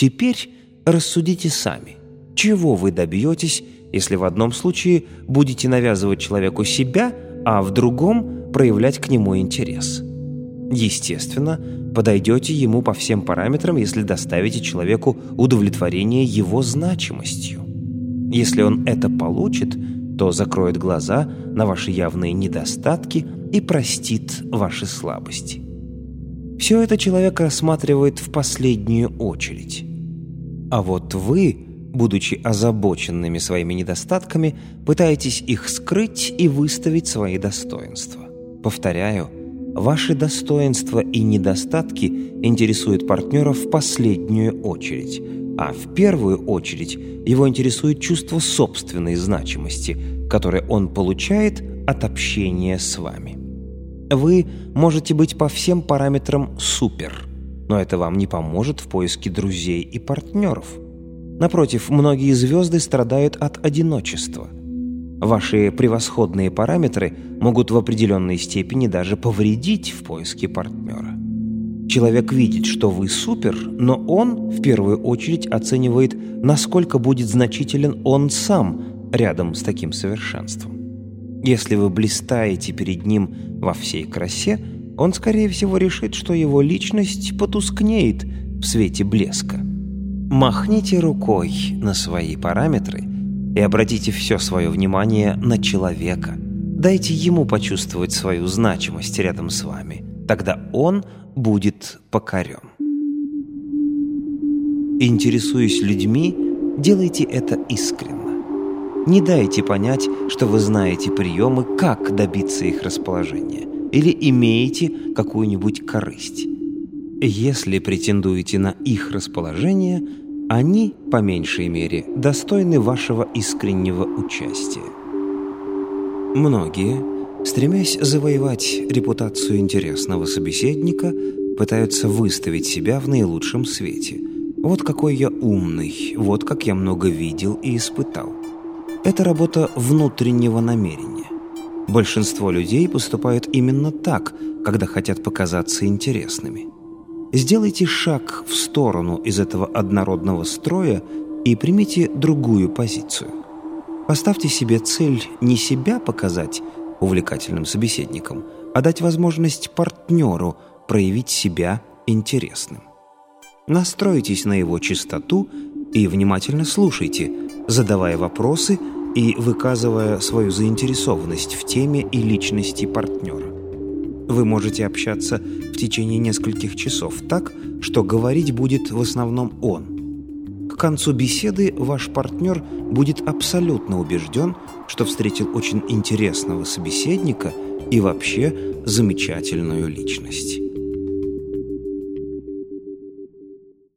Теперь рассудите сами, чего вы добьетесь, если в одном случае будете навязывать человеку себя, а в другом проявлять к нему интерес. Естественно, подойдете ему по всем параметрам, если доставите человеку удовлетворение его значимостью. Если он это получит, то закроет глаза на ваши явные недостатки и простит ваши слабости. Все это человек рассматривает в последнюю очередь. А вот вы, будучи озабоченными своими недостатками, пытаетесь их скрыть и выставить свои достоинства. Повторяю, ваши достоинства и недостатки интересуют партнера в последнюю очередь, а в первую очередь его интересует чувство собственной значимости, которое он получает от общения с вами. Вы можете быть по всем параметрам супер, но это вам не поможет в поиске друзей и партнеров. Напротив, многие звезды страдают от одиночества. Ваши превосходные параметры могут в определенной степени даже повредить в поиске партнера. Человек видит, что вы супер, но он в первую очередь оценивает, насколько будет значителен он сам рядом с таким совершенством. Если вы блистаете перед ним во всей красе, он, скорее всего, решит, что его личность потускнеет в свете блеска. Махните рукой на свои параметры и обратите все свое внимание на человека. Дайте ему почувствовать свою значимость рядом с вами. Тогда он будет покорен. Интересуясь людьми, делайте это искренне. Не дайте понять, что вы знаете приемы, как добиться их расположения, или имеете какую-нибудь корысть. Если претендуете на их расположение, они, по меньшей мере, достойны вашего искреннего участия. Многие, стремясь завоевать репутацию интересного собеседника, пытаются выставить себя в наилучшем свете. Вот какой я умный, вот как я много видел и испытал. Это работа внутреннего намерения. Большинство людей поступают именно так, когда хотят показаться интересными. Сделайте шаг в сторону из этого однородного строя и примите другую позицию. Поставьте себе цель не себя показать увлекательным собеседником, а дать возможность партнеру проявить себя интересным. Настройтесь на его чистоту и внимательно слушайте, задавая вопросы и выказывая свою заинтересованность в теме и личности партнера. Вы можете общаться в течение нескольких часов так, что говорить будет в основном он. К концу беседы ваш партнер будет абсолютно убежден, что встретил очень интересного собеседника и вообще замечательную личность.